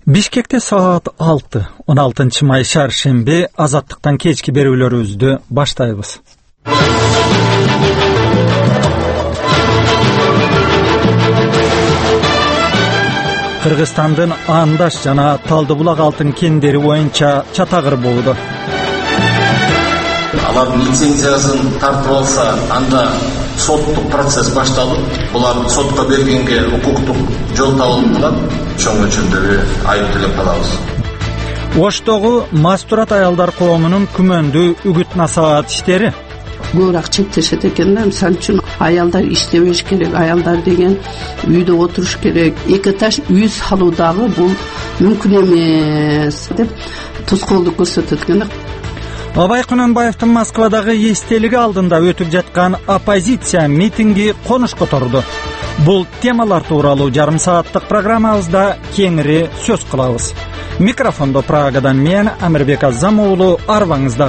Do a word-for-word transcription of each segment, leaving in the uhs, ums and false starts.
Бишкекте саат алты, он алтынчы май шаршемби, Азаттыктан кечки берүүлөрүбүздү баштайбыз. Кыргызстандын Андаш жана Талдыбулак алтын кендери боюнча чатагыр болду. Алардын лицензиясын тартып алса, анда соттук процесс башталып, булар сотко бергенге укуктук жол табылып, ошон үчүн айып төлөп калабыз. Оштогу мастурат аялдар коомунун күмөндүү үгүт насаат иштери. Көбүрөөк чектешет экен да, мисалы үчүн аялдар иштебеш керек, аялдар деген үйдө отуруш керек, эки этаж үй салуу дагы бул мүмкүн эмес деп тоскоолдук көрсөтөт экен да. Абай Кунанбаевдин Москвадагы эстелиги алдында өтүп жаткан оппозиция митинги конуш которду. Бул темалар тууралуу жарым сааттык программабызда кеңири сөз кылабыз. Микрофондо Прагадан мен Амирбек Азамуулу, арбаңыздар.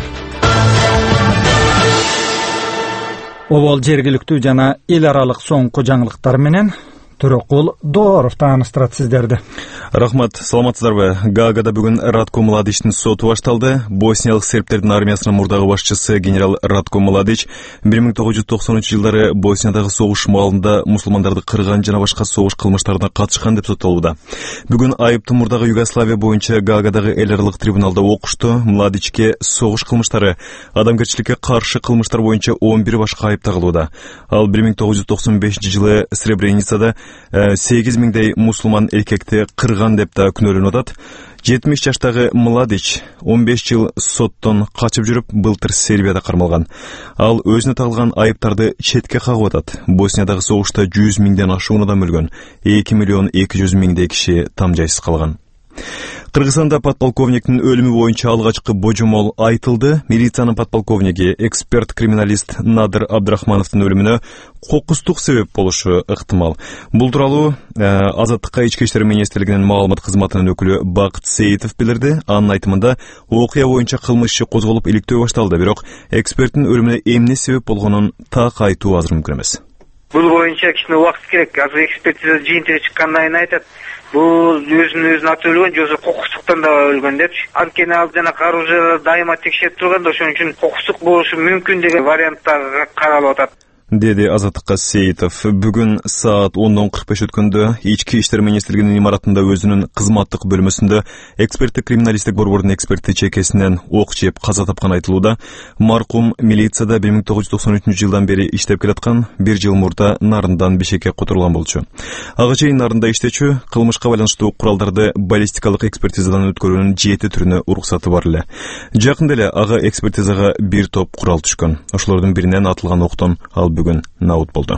Обол жергиликтүү жана эл аралык соңку жаңылыктар менен Төрөкул Дооров тааныштырат сиздерди. Рахмат, саламатсыздарбы? Гаагада бүгүн Радко Младичтин соту башталды. Босниялык сербтердин армиясынын мурдагы башчысы генерал Радко Младич бир миң тогуз жүз токсонунчу жылдары Босниядагы согуш маалында мусулмандарды кырган жана башка согуш кылмыштарына катышкан деп соттолууда. Бүгүн айыптын мурдагы Югославия боюнча Гаагадагы эл аралык трибуналда окушту. Младичке согуш кылмыштары, адамгерчиликке каршы кылмыштар боюнча он бир башка айып тагылууда. Ал бир миң тогуз жүз токсон бешинчи жылы Сребреницада сегиз миңдей мусулман эркекти кырган деп да күнөөлөнүп атат. жетимиш жаштагы Младич он беш жыл соттон качып жүрүп, былтыр Сербияда кармалган. Ал өзүнө тагылган айыптарды четке кагып атат. Босниядагы согушта жүз миңден ашуун адам өлгөн, эки миллион эки жүз миңдей киши там жайсыз калган. Кыргызстанда подполковниктин өлүмү боюнча алгачкы божомол айтылды. Милициянын подполковниги, эксперт-криминалист Надыр Абдрахмановдун өлүмүнө кокустук себеп болушу ыктымал. Бул тууралуу Азаттыкка ички иштер министрлигинин маалымат кызматынын өкүлү Бакыт Сейитов билдирди. Анын айтымында окуя боюнча кылмыш иши козголуп иликтөө башталды, бирок эксперттин өлүмүнө эмне себеп болгонун так айтуу азыр мүмкүн эмес. Бул боюнча кичине убакыт керек. Азыр экспертиза жыйынтыгы чыккандан кийин айтат. Бул өзүнүн өзүн атып өлгөн, жосо кокустуктан да өлгөн депчи. Анткени ал жана кароожо дайыма текшерип турган да, ошон үчүн кокустук болушу мүмкүн деген варианттар каралып атат, деди Азаттыкка Сейитов. Бүгүн саат ондон кырк беш өткөндө ички иштер министрлигинин имаратында өзүнүн кызматтык бөлмөсүндө эксперттик криминалисттик борбордун эксперти чекесинен ок жеп каза тапкан айтылууда. Маркум милицияда бир миң тогуз жүз токсон үчүнчү жылдан бери иштеп келаткан, бир жыл мурда Нарындан Бишкекке которулган болчу. Ага чейин Нарында иштечү, кылмышка байланыштуу куралдарды баллистикалык экспертизадан өткөрүүнүн жети түрүнө уруксаты бар эле. Жакында эле ага экспертизага бир топ курал түшкөн. Ошолордун биринен атылган октон ал бүгүн наут болду.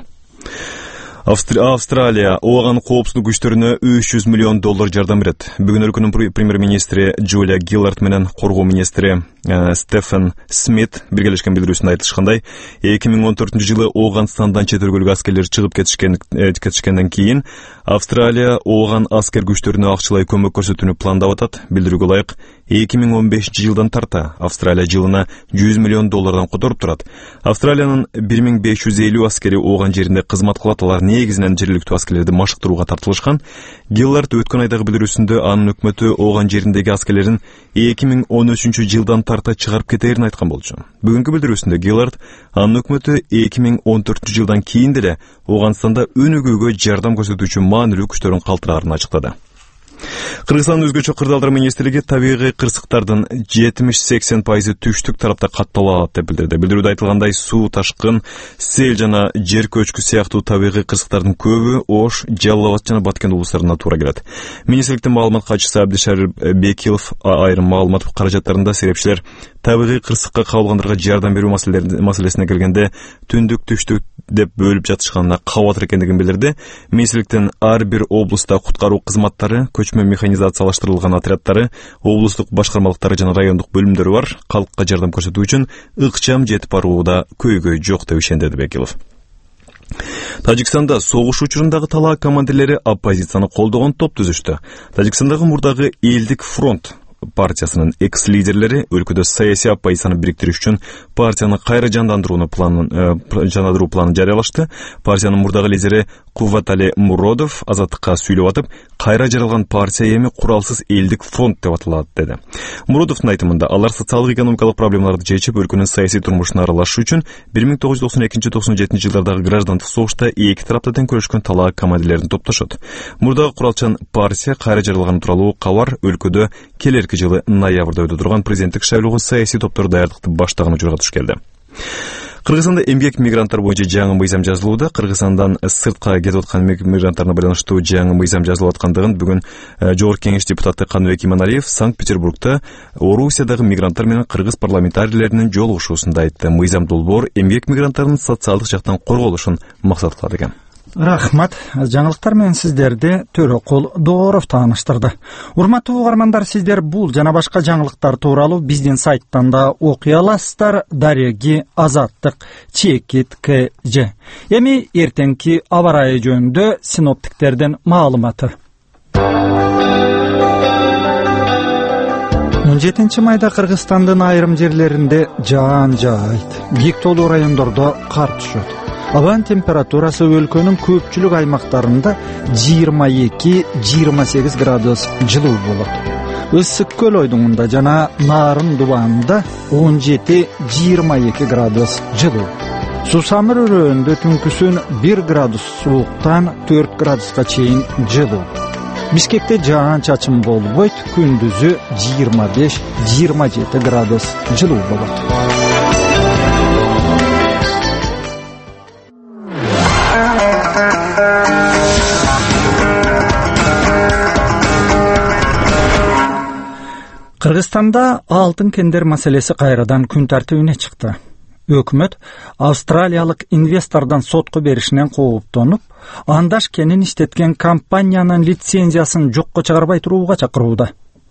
Австри- Австралия ООН коопсуздук күчтөрүнө үч жүз миллион доллар жардам берет. Бүгүн өлкөнүн премьер-министри Джулия Гиллард менен коргоо министри э, Стефан Смит биргелешкен билдирүүсүндө айтышкандай, эки миң он төртүнчү жылы Ооганстандан чет өлкөлүк аскерлер чыгып кетишкен э, кетишкенден кийин Австралия ООН аскер күчтөрүнө акчалай көмөк көрсөтүүнү пландап атат. Билдирүүгө ылайык, эки миң он бешинчи жылдан тарта Австралия жылына жүз миллион доллардан которуп турат. Австралиянын бир миң беш жүз элүү аскери ООН жеринде кызмат кылат. Алар негизинен жергиликтүү аскерлерди машыктырууга тартылышкан. Гиллард өткөн айдагы билдирүүсүндө анын өкмөтү ООН жериндеги аскерлерин эки миң он үчүнчү жылдан тарта чыгарып кетерин айткан болчу. Бүгүнкү билдирүүсүндө Гиллард анын өкмөтү эки миң он төртүнчү жылдан кийин деле Ооганстанда өнүгүүгө жардам көрсөтүүчү маанилүү күчтөрүн калтырарын ачыктады. Кыргызстандын өзгөчө кырдаалдар министрлиги табигый кырсыктардын жетимиш сексен пайызы түштүк тарапта катталып алат деп билдирди. Билдирүүдө айтылгандай, суу ташкын, сел жана жер көчкү сыяктуу табигый кырсыктардын көбү Ош, Жалал Абад жана Баткен облустарына туура келет. Министрликтин маалымат катчысы Абдишарир Бекилов айрым маалымат каражаттарында серепчилер табигый кырсыкка кабылгандарга жардам берүү маселесине келгенде түндүк түштүк деп бөлүп жатышканына кабатыр экендигин билдирди. Министрликтин ар бир облуста куткаруу кызматтары, көчмө механизациялаштырылган отряддары, облустук башкармалыктары жана райондук бөлүмдөрү бар. Калкка жардам көрсөтүү үчүн ыкчам жетип барууда көйгөй жок деп ишендирди Бекилов. Тажикстанда согуш учурундагы талаа командирлери оппозицияны колдогон топ түзүштү. Тажикстандагы мурдагы Элдик фронт партиясынын экс-лидерлери өлкөдө саясий оппозицияны бириктирүү үчүн партияны кайра жандандырууну планын жандандыруу планын жарыялашты. Партиянын мурдагы лидери Кувватали Муродов Азаттыкка сүйлөп атып, кайра жаралган партия эми куралсыз элдик фонд деп аталат деди. Муродовдун айтымында алар социалдык экономикалык проблемаларды чечип, өлкөнүн саясий турмушуна аралашуу үчүн бир миң тогуз жүз токсон экинчи — токсон жетинчи жылдардагы граждандык согушта эки тарапта тең күрөшкөн талаа командирлерин топтошот. Мурдагы куралчан партия кайра жаралган тууралуу кабар өлкөдө келерки жылы ноябрда өтө турган президенттик шайлоого саясий топтор даярдыкты баштаган учурга туш келди. Кыргызстанда эмгек мигранттар боюнча жаңы мыйзам жазылууда. Кыргызстандан сыртка кетип аткан мигранттарына байланыштуу жаңы мыйзам жазылып аткандыгын бүгүн Жогорку Кеңеш депутаты Каныбек Иманалиев Санкт-Петербургда Орусиядагы мигранттар менен кыргыз парламентарийлеринин жолугушуусунда айтты. Мыйзам долбоор эмгек мигранттарынын социалдык жактан корголушун максат кылат экен. Рахмат. Жаңылыктар менен сиздерди Төрөкул Дооров тааныштырды. Урматтуу угармандар, сиздер бул жана башка жаңылыктар тууралуу биздин сайттан да окуй аласыздар. Дареги Азаттык Чекит КЖ. Эми эртеңки аба ырайы жөнүндө синоптиктердин маалыматы. он жетинчи майда Кыргызстандын айрым жерлеринде жаан жаайт. Бийик тоолуу райондордо кар түшөт. Абан температурасы өлкөнүн көпчүлүк аймактарында жыйырма эки — жыйырма сегиз градус жылуу болот. Ысык көл ойдуңунда жана Нарын дубанында он жети — жыйырма эки градус жылуу. Сусамыр өрөөндөө түнкүсүн бир градус сууктан төрт градуска чейин жылуу. Бишкекте жаан чачым болбойт, күндүзү жыйырма беш — жыйырма жети градус жылуу болот. Кыргызстанда алтын кендер маселеси кайрадан күн тартибине чыкты. Өкмөт австралиялык инвестордон сотко беришинен кооптонуп, андаш кенин иштеткен компаниянын лицензиясын жокко чыгарбай турууга чакырууда.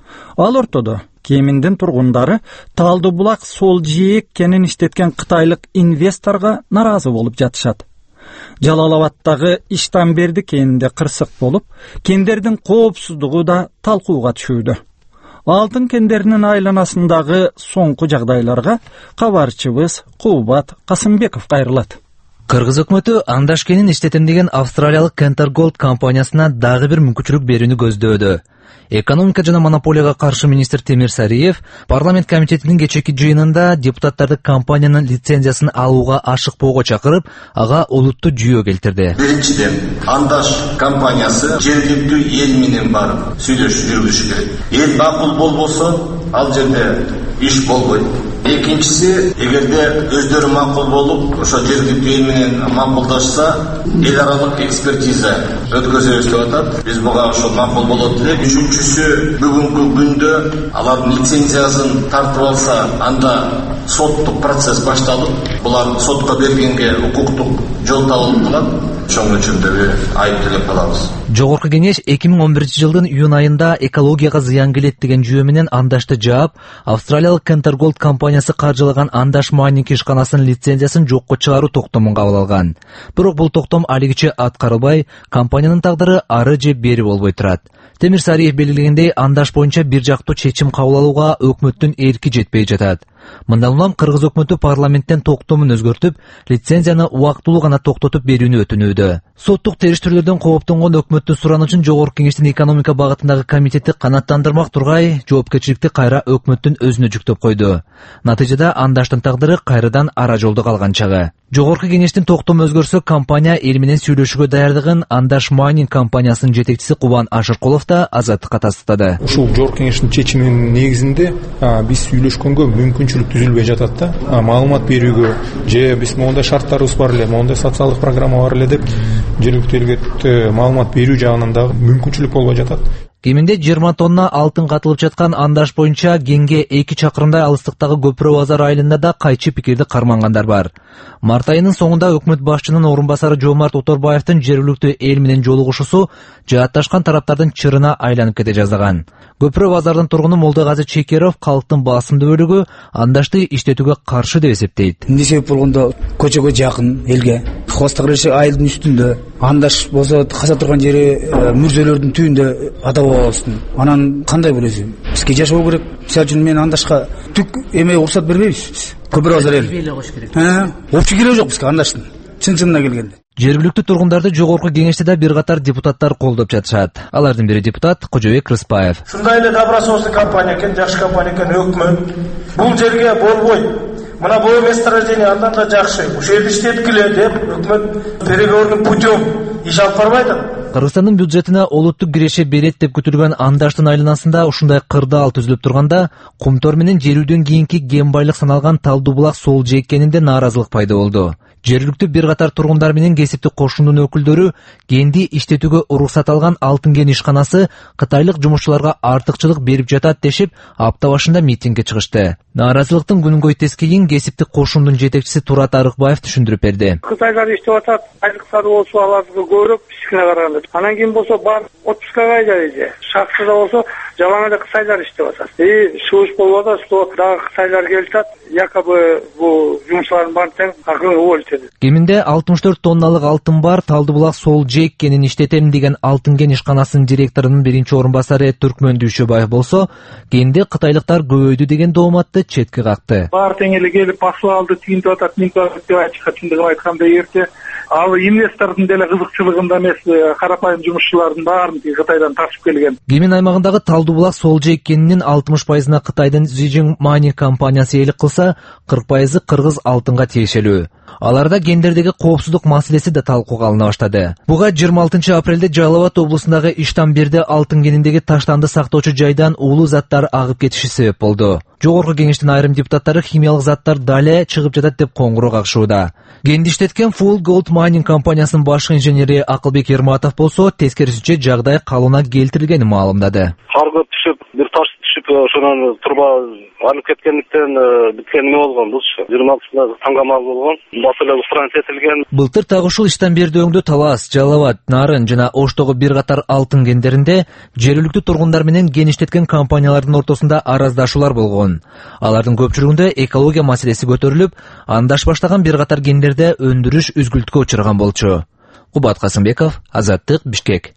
Ал ортодо Кеминдин тургундары Талды булак сол жээк кенин иштеткен кытайлык инвесторго наразы болуп жатышат. Жалалабадтагы Иштанберди кенинде кырсык болуп, кендердин коопсуздугу да талкууга түшүүдө. Алтын кендеринин айланасындагы соңку жагдайларга кабарчыбыз Кубат Касымбеков кайрылат. Кыргыз өкмөтү андаш кенин иштетем деген австралиялык Cantor Gold компаниясына дагы бир мүмкүнчүлүк берүүнү көздөөдө. Экономика жана монополияга каршы министр Темир Сариев парламент комитетинин кечээки жыйынында депутаттарды компаниянын лицензиясын алууга ашыкпоого чакырып, ага олуттуу жүйө келтирди. Биринчиден, андаш компаниясы жергиликтүү эл менен барып сүйлөшүп жүргүзүш керек. Эл макул болбосо, ал жерде иш болбойт. Экинчиси, эгерде өздөрү макул болуп, ошо жергиликтүү эл менен макулдашса, эл аралык экспертиза өткөзөбүз деп атат. Биз буга ошо макул болот элек. Үчүнчүсү, бүгүнкү күндө алардын лицензиясын тартып алса, анда соттук процесс башталып, булар сотко бергенге укуктук жол табылып калат. Ошон үчүн да айып төлөп калабыз. Жогорку Кеңеш эки миң он биринчи жылдын июнь айында экологияга зыян келет деген жүйө менен андашты жаап, австралиялык Cantor Gold компаниясы каржылаган андаш майнинг ишканасынын лицензиясын жокко чыгаруу токтомун кабыл алган. Бирок бул токтом алигиче аткарылбай, компаниянын тагдыры ары же бери болбой турат. Темир Сариев белгилегендей, андаш боюнча бир жактуу чечим кабыл алууга өкмөттүн эрки жетпей жатат. Мындан улам кыргыз өкмөтү парламенттен токтомун өзгөртүп, лицензияны убактылуу гана токтотуп берүүнү өтүнүүдө. Соттук териштирүүлөрдөн кооптонгон өкмөттүн суранычын Жогорку Кеңештин экономика багытындагы комитети канааттандырмак тургай, жоопкерчиликти кайра өкмөттүн өзүнө жүктөп койду. Натыйжада андаштын тагдыры кайрадан ара жолдо калган чагы. Жогорку Кеңештин токтому өзгөрсө, компания эл менен сүйлөшүүгө даярдыгын андаш майнинг компаниясынын жетекчиси Кубан Ашыркулов да Азаттыкка тастады. Ушул Жогорку Кеңештин чечиминин негизинде биз сүйлөшкөнгө мүмкүнчүлүк түзүлбөй жатат да. Маалымат берүүгө же биз моундай шарттарыбыз бар эле, моундай социалдык программа бар эле деп жергиликтүү элге маалымат берүү жагынан да мүмкүнчүлүк болбой жатат. Кеминде жыйырма тонна алтын катылып жаткан андаш боюнча Кеңге эки чакырымдай алыстыктагы Көпүрө базар айылында да кайчы пикирди кармангандар бар. Март айынын соңунда өкмөт башчынын орун басары Жомарт Оторбаевдин жергиликтүү эл менен жолугушуусу жаатташкан тараптардын чырына айланып кете жаздаган. Көпүрө базардын тургуну Молдогазы Чекеров калктын басымдуу бөлүгү андашты иштетүүгө каршы деп эсептейт. Эмне себеп болгондо көчөгө жакын элге, хостагы айылдын үстүндө, андаш болсо каса турган жери мүрзөлөрдүн түбүндө ада болсун. Анан кандай болосу? Бизге жашоо керек. Мисалы үчүн мен андашка түк эме уруксат бербейбиз биз. Көпүрө базар эл. Ha, общий кереги жок бизге андаштын. Чын-чынына келгенде. Жергиликтүү тургундарды жогорку кеңеште да бир катар депутаттар колдоп жатышат. Алардын бири депутат Кожобек Рыспаев. Ушундай эле добросовестный компания экен, жакшы компания экен, өкмөт бул жерге болбойт. Мына бул месторождение андан да жакшы. Ушул жерде иштеткиле деп өкмөт переговорный путем иш алып барбайды. Кыргызстандын бюджетине олуттук киреше берет деп күтүлгөн андаштын айланасында ушундай кырдаал түзүлүп турганда, кумтор менен жерүүдөн кийинки кен байлык саналган Талдуу булак сол жээккенинде нааразылык пайда болду. Жергиликтүү бир катар тургундар менен кесиптик кошундун өкүлдөрү кенди иштетүүгө уруксат алган Алтын кен ишканасы кытайлык жумушчуларга артыкчылык берип жатат дешип, апта башында митингге чыгышты. Нааразылыктын күнгөй тескейин кесиптик кошундун жетекчиси Турат Арыкбаев түшүндүрүп берди. Кытайлар иштеп атат, айлыктары болсо алардыкы көбүрөөк бизикине караганда. Анан кийин болсо бар отпускага айдайт. Шахтада болсо жалаң эле кытайлар иштеп атат. И шуш болуп атат, что дагы кытайлар келишат, якобы бул жумушлардын баарын тең акылы болчу. Кеминде алтымыш төрт тонналык алтын бар Талдуу булак сол жээккенин иштетем деген Алтын кен ишканасынын директорунун биринчи орун басары Түркмөн Дүйшөбаев болсо, кенде кытайлыктар көбөйдү деген дооматты четке какты. Баары тең эле келип басып алды, тигинтип атат, мынтип атат деп айтышат, чындыгын айтканда эрте ал инвестордун деле кызыкчылыгында эмес, карапайым жумушчулардын баарын Кытайдан тартып келген. Кемин аймагындагы Талдуу булак сол жээккенинин алтымыш пайызына Кытайдын Zijing Mining компаниясы ээлик кылса, кырк пайызы кыргыз алтынга тиешелүү. Аларда кендердеги коопсуздук маселеси да талкууга алына баштады. Буга жыйырма алтынчы апрелде Жалал Абад облусундагы Иштанберде алтын кениндеги таштанды сактоочу жайдан уулуу заттар агып кетиши себеп болду. Жогорку кеңештин айрым депутаттары химиялык заттар дале чыгып жатат деп коңгуроо какшууда. Кенди иштеткен Full Gold Mining компаниясынын башкы инженери Акылбек Ерматов болсо, тескерисинче жагдай калыбына келтирилгенин маалымдады. Кар көп түшүп, бир таш түшүп, ошонун турба алып кеткендиктен биткени болгон булчу. жыйырма алтысында таңгамал болгон. Басылы устранить этилген. Былтыр так ушул Иштанберде өңдө Талас, Жалал Абад, Нарын жана Оштогу бир катар алтын кендеринде жергиликтүү тургундар менен кен иштеткен компаниялардын ортосунда араздашуулар болгон. Алардын көпчүлүгүндө экология маселеси көтөрүлүп, андаш баштаган бир катар кендерде өндүрүш үзгүлтүккө учураган болчу. Кубат Касымбеков, Азаттык, Бишкек.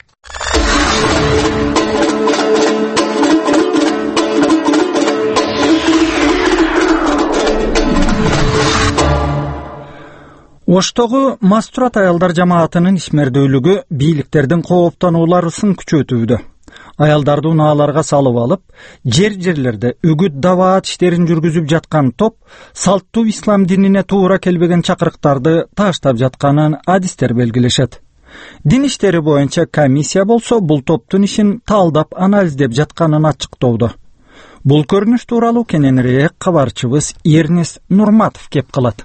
Оштогу Мастурат аялдар жамаатынын ишмердүүлүгү бийликтердин кооптонууларын күчөтүүдө. Аялдарды унааларга салып алып, жер-жерлерде үгүт даваат иштерин жүргүзүп жаткан топ салттуу ислам динине туура келбеген чакырыктарды таштап жатканын адистер белгилешет. Дин иштери боюнча комиссия болсо бул топтун ишин талдап анализдеп жатканын ачыктоодо. Бул көрүнүш тууралуу кененирээк кабарчыбыз Эрнест Нурматов кеп кылат.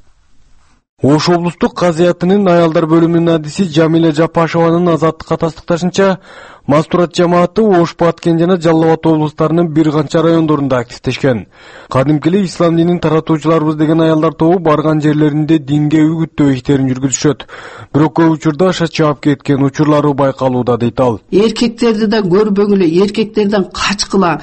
Ош облустук казыятынын аялдар бөлүмүнүн адиси Жамиля Жапашованын азаттыкка тастыкташынча, Мастурат жамааты Ош, Баткен жана Жалал Абад облустарынын бир канча райондорунда активдешкен. Кадимкиле ислам динин таратуучуларыбыз деген аялдар тобу барган жерлеринде динге үгүттөө иштерин жүргүзүшөт. Бирок көп учурда шачаап кеткен учурлары байкалууда дейт ал. Эркектерди да көрбөгүлө, эркектерден качкыла,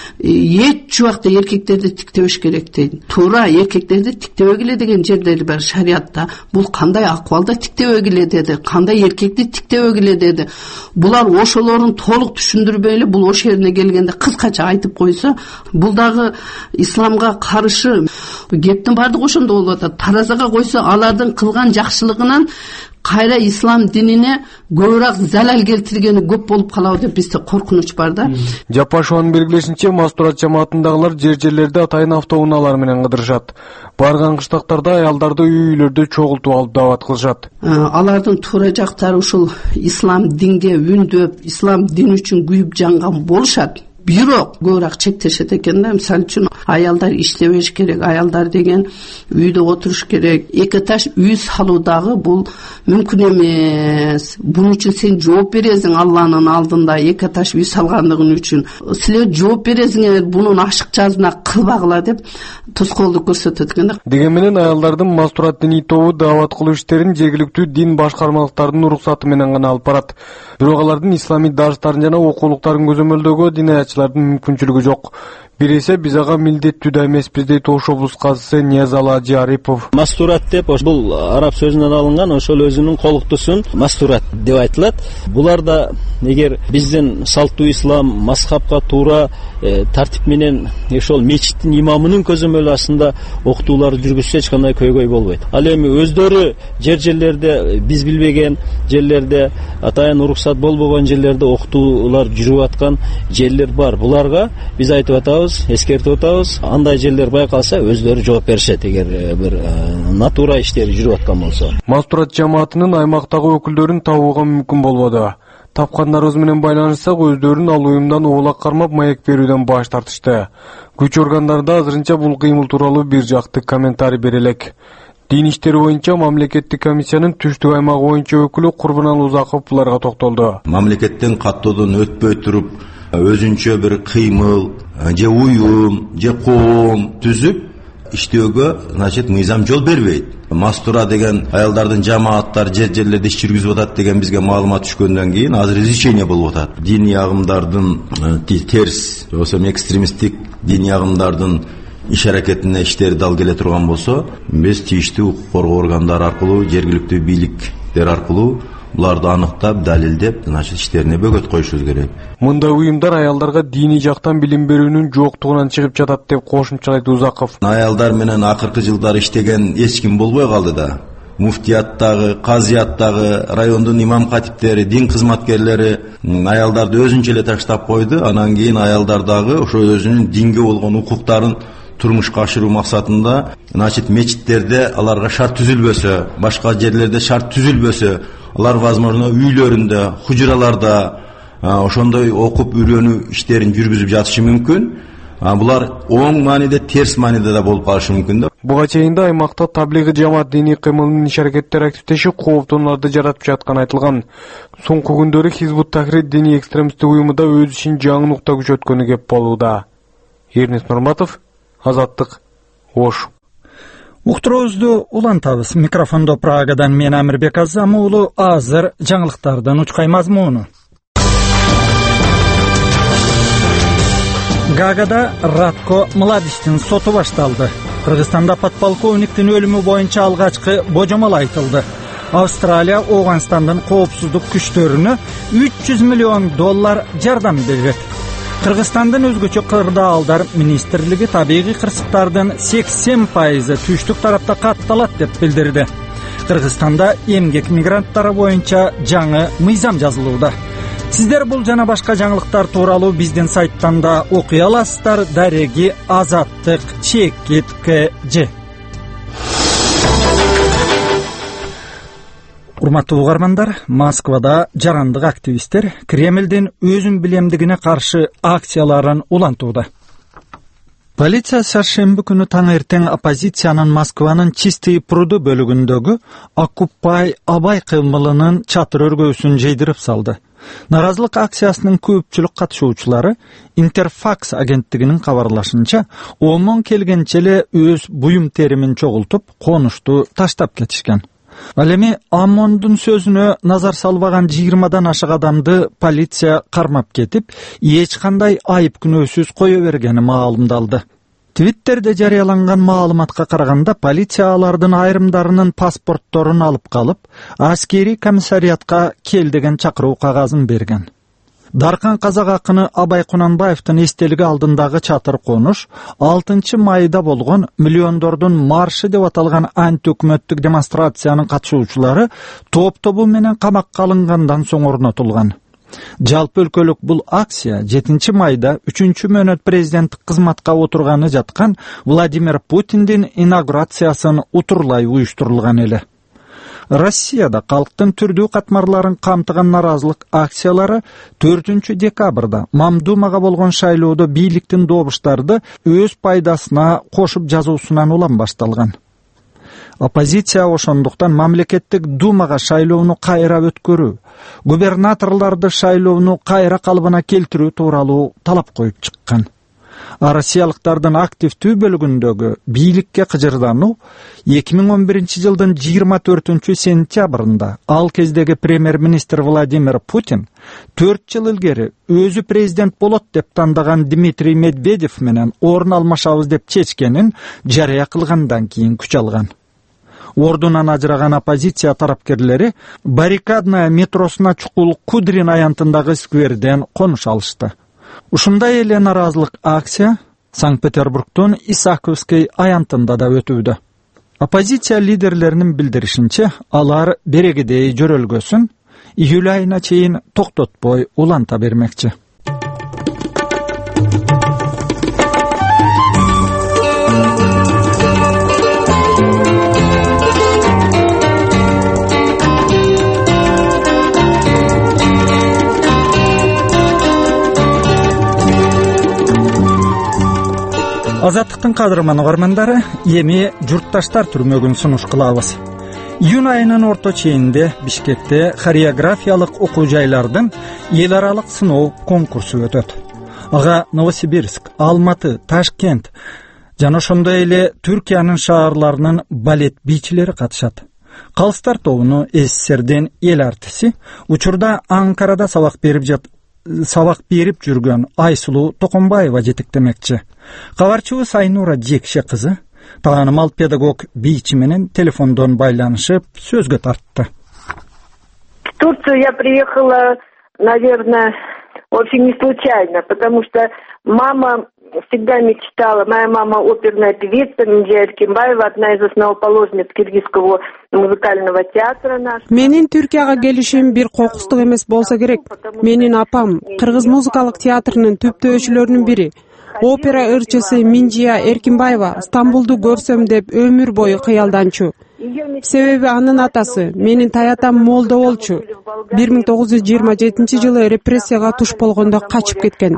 эч убакта эркектерди тиктебеш керек дейт. Туура эркектерди тиктебегиле деген жерлери бар шариатта. Бул кандай акыбалда тиктебегиле деди, кандай эркекти тиктебегиле деди. Булар ошолорун толук түшүндүрбөй эле бул ош жерине келгенде кыскача айтып койсо, бул дагы исламга каршы кептин бардыгы ошондо болуп атат. Таразага койсо, алардын кылган жакшылыгынан кайра ислам динине көбүрөөк залал келтиргени көп болуп калабы деп бизде коркунуч бар да. Жапашованын белгилешинче, Мастурат жамаатындагылар жер-жерлерде атайын автоунаалар менен кыдырышат. Барган кыштактарда аялдарды үй-үйлөрдө чогултуп алып даават кылышат. Алардын туура жактары ушул ислам динге үндөп, ислам дин үчүн күйүп жанган болушат. Бирок көбүрөөк чектешет экен да. Мисалы үчүн аялдар иштебеш керек, аялдар деген үйдө отуруш керек. Эки этаж үй салуу дагы бул мүмкүн эмес. Бунун үчүн сен жооп бересиң Алланын алдында, эки этаж үй салгандыгың үчүн. Силер жооп бересиңер, бунун ашык жазына кылбагыла деп тоскоолдук көрсөтөт экен да. Деген менен аялдардын Мастурат диний тобу даават кылуу иштерин жергиликтүү дин башкармалыктарынын уруксаты менен гана алып барат. Бирок алардын исламий дарстарын жана окуулуктарын көзөмөлдөгө дин аятчылардын мүмкүнчүлүгү жок. Бир эсе биз ага милдеттүү да эмеспиз дейт Ош облус казысы Ниязалы Ажы Арипов. Мастурат деп бул араб сөзүнөн алынган, ошол өзүнүн колуктусун мастурат деп айтылат. Булар да эгер биздин салттуу ислам мазхабка туура э, тартип менен ошол мечиттин имамынын көзөмөлү астында окутууларды жүргүзсө эч кандай көйгөй болбойт. Ал эми өздөрү жер жерлерде биз билбеген жерлерде, атайын уруксат болбогон жерлерде окутуулар жүрүп аткан жерлер бар. Буларга биз айтып атабыз, эскертип атабыз. Андай жерлер байкалса өздөрү жооп беришет эгер бир натура иштери жүрүп аткан болсо. Мастурат жамаатынын аймактагы өкүлдөрүн табууга мүмкүн болбоду. Тапкандарыбыз менен байланышсак, өздөрүн ал уюмдан оолак кармап маек берүүдөн баш тартышты. Күч органдарында азырынча бул кыймыл тууралуу бир жакты комментарий бере элек. Дин иштери боюнча мамлекеттик комиссиянын түштүк аймагы боюнча өкүлү Курбаналы Узаков буларга токтолду. Мамлекеттен каттоодон өтпөй туруп, өзүнчө бир кыймыл же уюм же коом түзүп иштөөгө, значит, мыйзам жол бербейт. Мастура деген аялдардын жамааттар жер жерлерде иш жүргүзүп атат деген бизге маалымат түшкөндөн кийин азыр изучение болуп атат. Диний агымдардын терс, болсо экстремисттик диний агымдардын иш аракетине иштери дал келе турган болсо, биз тийиштүү укук коргоо органдары аркылуу, жергиликтүү бийликтер аркылуу буларды аныктап, далилдеп, значит, иштерине бөгөт коюшубуз керек. Мындай уюмдар аялдарга диний жактан билим берүүнүн жоктугунан чыгып жатат деп кошумчалайт Узаков. Аялдар менен акыркы жылдары иштеген эч ким болбой калды да. Муфтияттагы, казияттагы, райондун имам катиптери, дин кызматкерлери аялдарды өзүнчө эле таштап койду. Анан кийин аялдардагы ошо өзүнүн динге болгон укуктарын турмушка ашыруу максатында, значит, мечиттерде аларга шарт түзүлбөсө, башка жерлерде шарт түзүлбөсө, алар возможно үйлөрүндө, хужураларда ошондой окуп үйрөнүү иштерин жүргүзүп жатышы мүмкүн. Булар оң мааниде, терс мааниде да болуп калышы мүмкүн да. Буга чейин да аймакта таблиги жамаат диний кыймылынын иш аракеттери активдешип, кооптонуларды жаратып жатканы айтылган. Соңку күндөрү Хизбут Тахрир диний экстремисттик уюму да өз ишин жаңы нукта күчөткөнү кеп болууда. Эрнис Нурматов, Азаттык, Ош. Уктуруубузду улантабыз. Микрофондо Прагадан мен Амирбек Азам уулу. Азыр жаңылыктардын учкай мазмуну. Гаагада Радко Младичтин соту башталды. Кыргызстанда подполковниктин өлүмү боюнча алгачкы божомол айтылды. Австралия Ооганстандын коопсуздук күчтөрүнө үч жүз миллион доллар жардам берет. Кыргызстандын өзгөчө кырдаалдар министрлиги табигый кырсыктардын сексен пайызы түштүк тарапта катталат деп билдирди. Кыргызстанда эмгек мигранттары боюнча жаңы мыйзам жазылууда. Сиздер бул жана башка жаңылыктар тууралуу биздин сайттан да окуй аласыздар. Дареги Азаттык чекит кж. Урматтуу угармандар, Москвада жарандык активисттер Кремлдин өзүн билемдигине каршы акцияларын улантууда. Полиция шаршемби күнү таң эртең оппозициянын Москванын Чистые пруды бөлүгүндөгү Оккупай Абай кыймылынын чатыр өргөөсүн жейдирип салды. Наразылык акциясынын көпчүлүк катышуучулары Интерфакс агенттигинин кабарлашынча, омон келгенче эле өз буюм теримин чогултуп, конушту таштап кетишкен. Ал эми Аммондун сөзүнө назар салбаган жыйырмадан ашык адамды полиция кармап кетип, эч кандай айып күнөөсүз кое бергени маалымдалды. Твиттерде жарыяланган маалыматка караганда, полиция алардын айрымдарынын паспортторун алып калып, аскери комиссариатка кел деген чакыруу кагазын берген. Даркан казак акыны Абай Кунанбаевдин эстелиги алдындагы чатыр конуш алтынчы майда болгон миллиондордун маршы деп аталган антиөкмөттүк демонстрациянын катышуучулары топ-тобу менен камакка алынгандан соң орнотулган. Жалпы өлкөлүк бул акция жетинчи майда үчүнчү мөөнөт президенттик кызматка отурганы жаткан Владимир Путиндин инаугурациясын утурлай уюштурулган эле. Россияда калктын түрдүү катмарларын камтыган наразылык акциялары төртүнчү декабрда Мамдумага болгон шайлоодо бийликтин добуштарды өз пайдасына кошуп жазуусунан улам башталган. Оппозиция ошондуктан мамлекеттик думага шайлоону кайра өткөрүү, губернаторлорду шайлоону кайра калыбына келтирүү тууралуу талап коюп чыккан. А россиялыктардын активдүү бөлүгүндөгү бийликке кыжырдануу эки миң он биринчи жылдын жыйырма төртүнчү сентябрында ал кездеги премьер-министр Владимир Путин төрт жыл илгери өзү президент болот деп тандаган Дмитрий Медведев менен орун алмашабыз деп чечкенин жарыя кылгандан кийин күч алган. Ордунан ажыраган оппозиция тарапкерлери баррикадная метросуна чукул Кудрин аянтындагы скверден конуш алышты. Ушундай эле наразылык акция Санкт-Петербургдун Исаковский аянтында да өтүүдө. Оппозиция лидерлеринин билдиришинче, алар берегидей жөрөлгөсүн июль айына чейин токтотпой уланта бермекчи. Азаттыктын кадырман угармандары, эми журтташтар түрмөгүн сунуш кылабыз. Июнь айынын орто чейинде Бишкекте хореографиялык окуу жайлардын эл аралык сыноо конкурсу өтөт. Ага Новосибирск, Алматы, Ташкент жана ошондой эле Түркиянын шаарларынын балет бийчилери катышат. Калыстар тобуну СССРдин эл артиси, учурда Анкарада сабак берип жат сабак берип жүргөн Айсулуу Токонбаева жетектемекчи. Кабарчыбыз Айнура Жекше кызы таанымал педагог бийчи менен телефондон байланышып сөзгө тартты. В Турцию я приехала, наверное, очень не случайно, потому что мама всегда мечтала, моя мама оперная певица Минжия Эркинбаева, одна из основоположниц киргизского музыкального театра наш. Менин Түркияга келишим бир кокустук эмес болсо керек. Менин апам кыргыз музыкалык театрынын түптөөчүлөрүнүн бири. Опера ырчысы Минжия Эркинбаева Стамбулду көрсөм деп өмүр бою кыялданчу. Себеби анын атасы, менин таятам молдо болчу. бир миң тогуз жүз жыйырма жетинчи жылы репрессияга туш болгондо качып кеткен.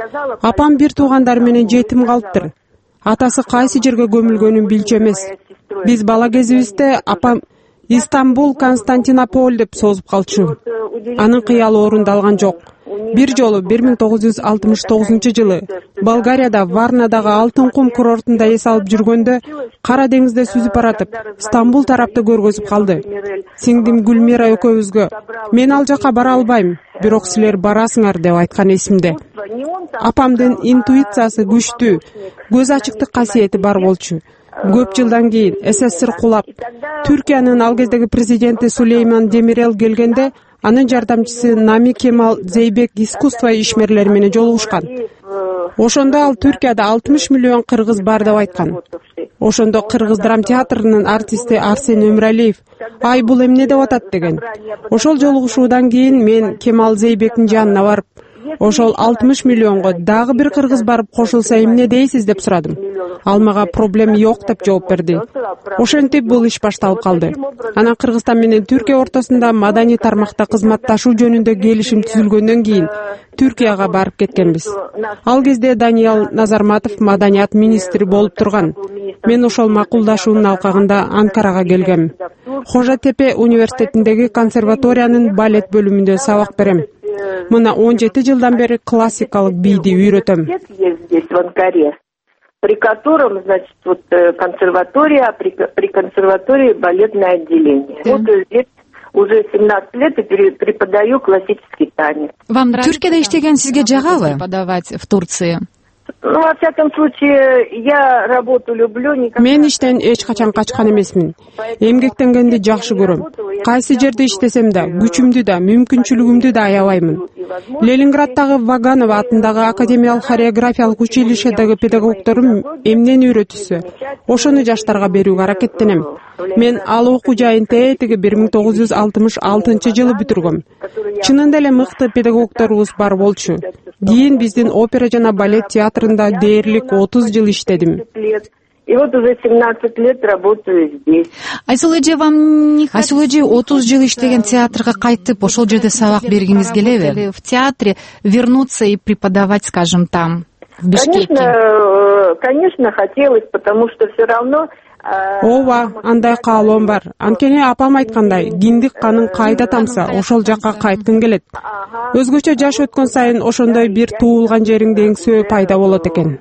Апам бир туугандар менен жетим калыптыр. Атасы кайсы жерге көмүлгөнүн билчү эмес. Биз бала кезибизде апам Истанбул, Константинополь деп созуп калчу. Анын кыялы орундалган жок. Бир жолу бир миң тогуз жүз алтымыш тогузунчу жылы Болгарияда Варнадагы Алтын кум курортунда эс алып жүргөндө Кара деңизде сүзүп баратып Стамбул тарапты көргөзүп калды. Сиңдим Гүлмира экөөбүзгө мен ал жака бара албайм, бирок силер барасыңар деп айткан эсимде. Апамдын интуициясы күчтүү, көз ачыктык касиети бар болчу. Көп жылдан кийин СССР кулап, Түркиянын ал кездеги президенти Сулейман Демирел келгенде анын жардамчысы Нами Кемал Зейбек искусство ишмерлери менен жолугушкан. Ошондо ал Түркияда алтымыш миллион кыргыз бар деп айткан. Ошондо Кыргыз драм театрынын артисти Арсен Өмүралиев "Ай, бул эмне деп атат" деген. Ошол жолугушуудан кийин мен Кемал Зейбектин жанына барып, ошол алтымыш миллионго дагы бир кыргыз барып кошулса эмне дейсиз деп сурадым. Ал мага проблема жок деп жооп берди. Ошентип бул иш башталып калды. Анан Кыргызстан менен Түркия ортосунда маданий тармакта кызматташуу жөнүндө келишим түзүлгөндөн кийин Түркияга барып кеткенбиз. Ал кезде Даниал Назарматов маданият министри болуп турган. Мен ошол макулдашуунун алкагында Анкарага келгем. Хожа-Тепе университетиндеги консерваториянын балет бөлүмүндө сабак берем. Мына он жети жылдан бери классикалык бийди үйрөтөм. При котором, значит, вот консерватория, при, при консерватории балетное отделение. Вот здесь уже семнадцать лет и преподаю классический танец. Вам нравится Түркияда иштеген сизге жагабы преподавать в Турции? Ну, во всяком случае, я работу люблю. Мен иштен эч качан качкан эмесмин. Эмгектенгенди жакшы көрөм. Кайсы жерде иштесем да, күчүмдү да, мүмкүнчүлүгүмдү да аябаймын. Ленинграддагы Ваганова атындагы академиялык хореографиялык училищедеги педагогдорум эмнени үйрөтүсө, ошону жаштарга берүүгө аракеттенем. Мен ал окуу жайын тетиги бир миң тогуз жүз алтымыш алтынчы жылы бүтүргөм. Чынында эле мыкты педагогдорубуз бар болчу. Кийин биздин опера жана балет театрында дээрлик отуз жыл иштедим. И вот уже семнадцать лет работаю здесь. Айсулу эже, вам не Айсулу эже отуз жыл иштеген театрга кайтып, ошол жерде сабак бергиңиз келеби? В театре вернуться и преподавать, скажем, там, в Бишкеке? Конечно, конечно, хотелось, потому что все равно ооба, андай каалоом бар. Анткени апам айткандай, киндик каның кайда тамса, ошол жакка кайткың келет. Өзгөчө жаш өткөн сайын ошондой бир туулган жериңде эңсөө пайда болот экен.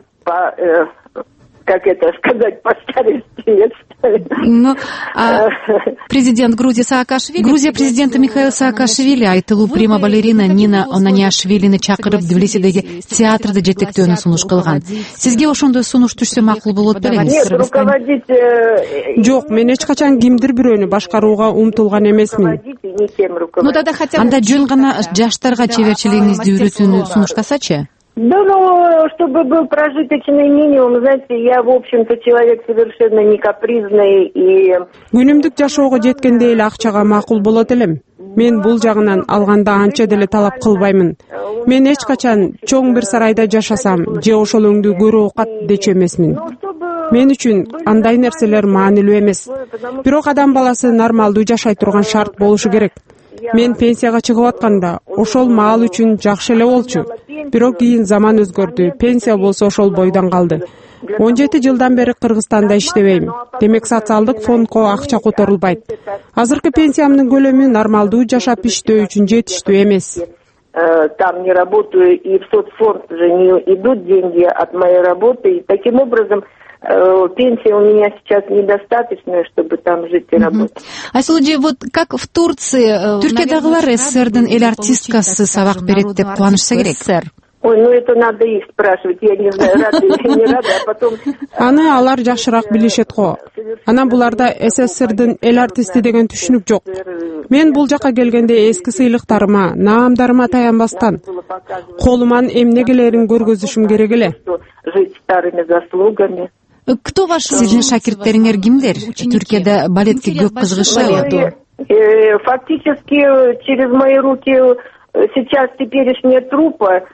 Как это сказать, по старости. Ну, а президент Грузии Саакашвили, Грузия президенти Михаил Саакашвили айтылуу прима балерина Нина Онаниашвилини чакырып Тбилисидеги театрда жетектөөнү сунуш кылган. Сизге ошондой сунуш түшсө макул болот белеңиз? Нет, руководить... Жок, мен эч качан кимдир бирөөнү башкарууга умтулган эмесмин. Ну, тогда хотя бы... Анда жөн гана жаштарга чеберчилигиңизди үйрөтүүнү сунуштасачы? Да, ну, чтобы был прожиточный минимум, знаете, я, в общем-то, человек совершенно не капризный и... Күнүмдүк жашоого жеткенде эле акчага макул болот элем. Мен бул жагынан алганда анча деле талап кылбаймын. Мен эч качан чоң бир сарайда жашасам, же ошол өңдү көрө окат дечү эмесмин. Мен үчүн андай нерселер маанилүү эмес. Бирок адам баласы нормалдуу жашай турган шарт болушу керек. Мен пенсияга чыгып атканда ошол маал үчүн жакшы эле болчу. Бирок кийин заман өзгөрдү. Пенсия болсо ошол бойдон калды. он жети жылдан бери Кыргызстанда иштебейм. Демек социалдык фондго акча которулбайт. Азыркы пенсиямдын көлөмү нормалдуу жашап иштөө үчүн жетиштүү эмес. Там не работаю, и в соцфонд же не идут деньги от моей работы. И таким образом пенсия у меня сейчас недостаточная, чтобы там жить и работать. Айсулжи, вот как в Турции, Түркиядагылар СССРдин эл артисткасы сабак берет деп кубанышса керек. Ой, ну это надо их спрашивать, я не знаю, рада или не рада, а потом... Аны алар жакшыраак билишет го. Анан буларда СССРдин эл артисти деген түшүнүк жок. Мен бул жака келгенде эски сыйлыктарыма, наамдарыма таянбастан, колуман эмне келерин көргөзүшүм керек эле. Жить старыми заслугами. Кто ваши сиздин шакирттериңер кимдер? Түркияда балетке көп кызыгышат. Фактически через мои руки сейчас теперешняя труппа,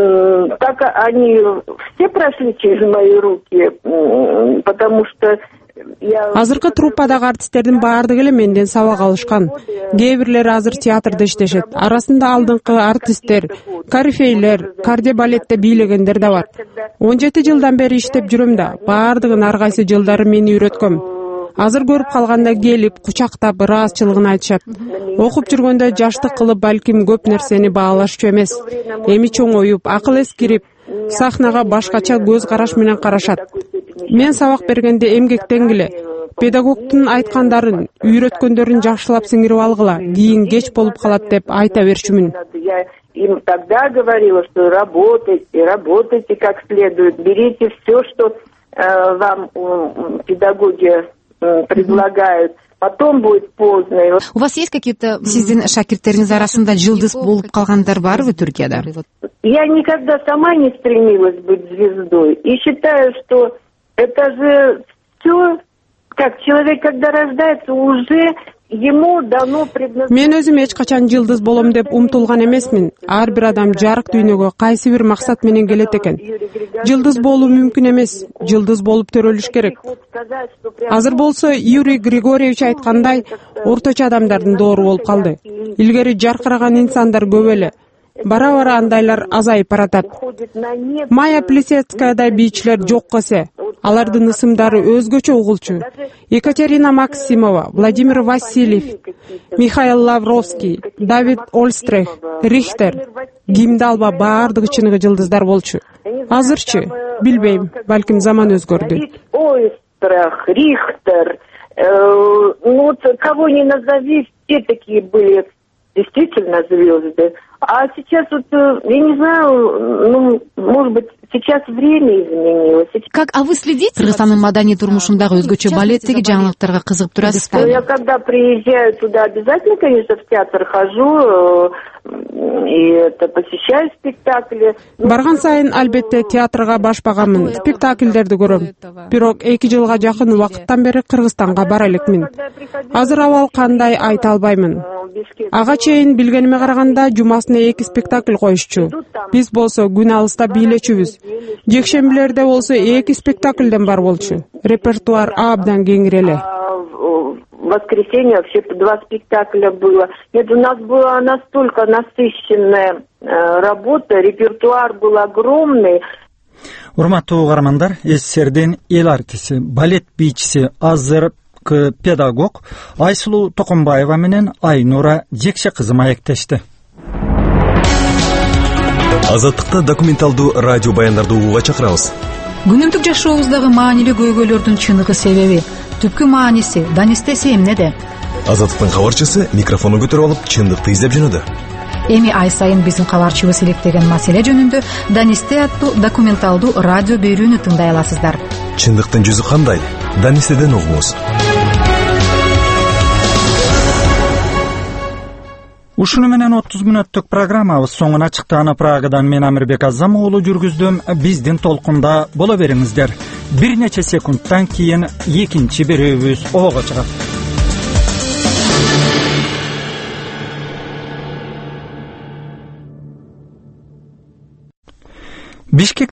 так они все прошли через мои руки, потому что азыркы труппадагы артисттердин баардыгы эле менден сабак алышкан. Кээ бирлери азыр театрда иштешет. Арасында алдыңкы артисттер, корифейлер, кардебалетте бийлегендер да бар. он жети жылдан бери иштеп жүрөм да, баардыгын ар кайсы жылдары мени үйрөткөм. Азыр көрүп калганда келип, кучактап, ыраазчылыгын айтышат. Окуп жүргөндө жаштык кылып балким көп нерсени баалашчу эмес. Эми чоңоюп, акыл эс кирип, сахнага башкача көз караш менен карашат. Мен сабак бергенде эмгектен эле педагогдун айткандарын, үйрөткөндөрүн жакшылап сиңирип алгыла, кийин кеч болуп калат деп айта берчүмүн. Я им тогда говорила, что работайте, работайте как следует, берите все, что э, вам э, педагоги э, предлагают. Потом будет поздно. У вас есть какие-то сиздин шакирттериңиз арасында жылдыз болуп калгандар барбы Түркияда? Я никогда сама не стремилась быть звездой и считаю, что это же все, как человек, когда рождается, уже ему дано предназначение. Мен өзүм эч качан жылдыз болом деп умтулган эмесмин. Ар бир адам жарык дүйнөгө кайсы бир максат менен келет экен. Жылдыз болуу мүмкүн эмес, жылдыз болуп төрөлүш керек. Азыр болсо Юрий Григорьевич айткандай, орточо адамдардын доору болуп калды. Илгери жаркыраган инсандар көп эле. Бара-бара андайлар азайып баратат. Майя Плисецкаядай бийчилер жок эсе. Алардын ысымдары өзгөчө угулчу. Екатерина Максимова, Владимир Васильев, Михаил Лавровский, Давид Ольстрех, Рихтер, кимди алба баардыгы чыныгы жылдыздар болчу. Азырчы, билбейм, балким заман өзгөрдү. Ольстрех, Рихтер, ну кого ни назови, все такие были действительно звезды. А сейчас вот, я не знаю, ну, может быть, сейчас время изменилось. Как, а вы следите? Кыргызстандын маданий турмушундагы өзгөчө балеттеги жаңылыктарга кызыгып турасызбы? Я когда приезжаю туда, обязательно, конечно, в театр хожу и это посещаю спектакли. Барган сайын албетте театрга башпаганмын, спектакльдерди көрөм. Бирок эки жылга жакын убакыттан бери Кыргызстанга бара элекмин. Азыр абал кандай айта албаймын. Ага чейин билгениме караганда жумасына эки спектакль коюшчу. Биз болсо күн алыста бийлечүбүз. Жекшембилерде болсо эки спектакльден бар болчу. Репертуар абдан кеңир эле. В воскресенье вообще два спектакля было. Нет, у нас была настолько насыщенная э, работа, репертуар был огромный. Урматтуу угармандар, СССРдин эл артиси, балет бийчиси, азыркы педагог Айсулуу Токонбаева менен Айнура Жекше кызы маектешти. Азаттыкта документалдуу радио баяндарды угууга чакырабыз. Күнүмдүк жашообуздагы маанилүү көйгөйлөрдүн чыныгы себеби, түпкү мааниси, данистеси эмнеде? Азаттыктын кабарчысы микрофону көтөрүп алып, чындыкты издеп жөнөдү. Эми ай сайын биздин кабарчыбыз иликтеген маселе жөнүндө Данисте аттуу документалдуу радио берүүнү тыңдай аласыздар. Чындыктын жүзү кандай? Данистеден угуңуз. Ушуну менен отуз мүнөттүк программабыз соңуна чыкты. Аны Прагадан мен Амирбек Азам уулу жүргүздүм. Биздин толкунда боло бериңиздер. Бир нече секундтан кийин экинчи берүүбүз ого чыгат. Бишкек